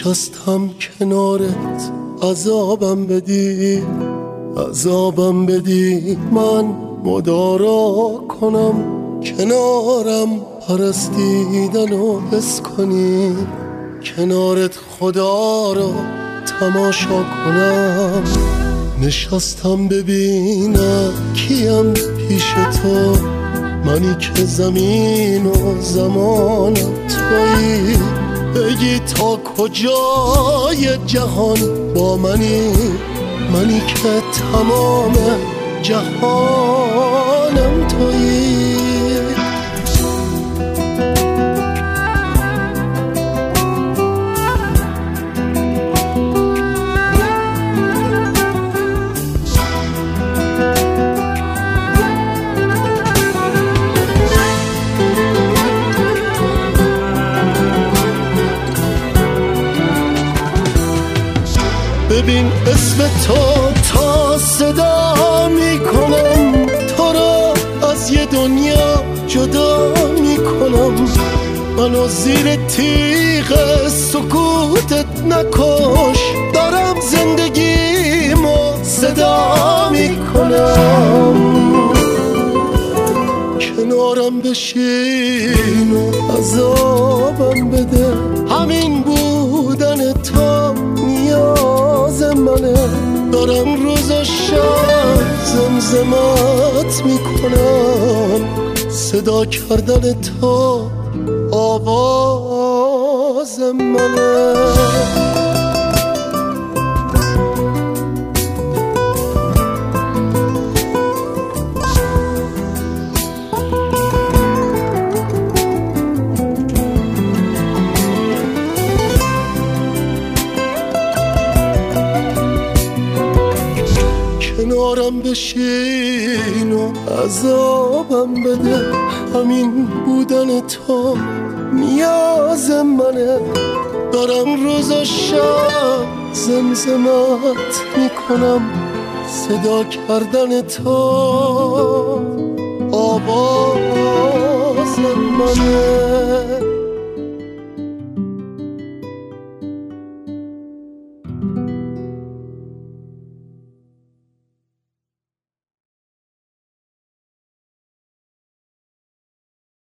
نشستم کنارت عذابم بدی من مدارا کنم کنارم پرستیدن و حس کنی کنارت خدا را تماشا کنم نشستم ببینم کیم پیش تو منی که زمین و زمان تویی بگی تا کجای جهان با منی که تمام جهانم تویی ببین اسم تو تا صدا میکنم تو را از یه دنیا جدا میکنم منو زیر تیغ سکوتت نکش دارم زندگیمو صدا میکنم کنارم بشین و عذابم بده همین بودن تو نیاز منه دارم روز و شب زمزمت میکنم صدا کردن تو آواز منه کنارم بشین و عذابم بده همین بودن تو نیاز منه دارم روز و شب زمزمت میکنم صدا کردن تو آواز منه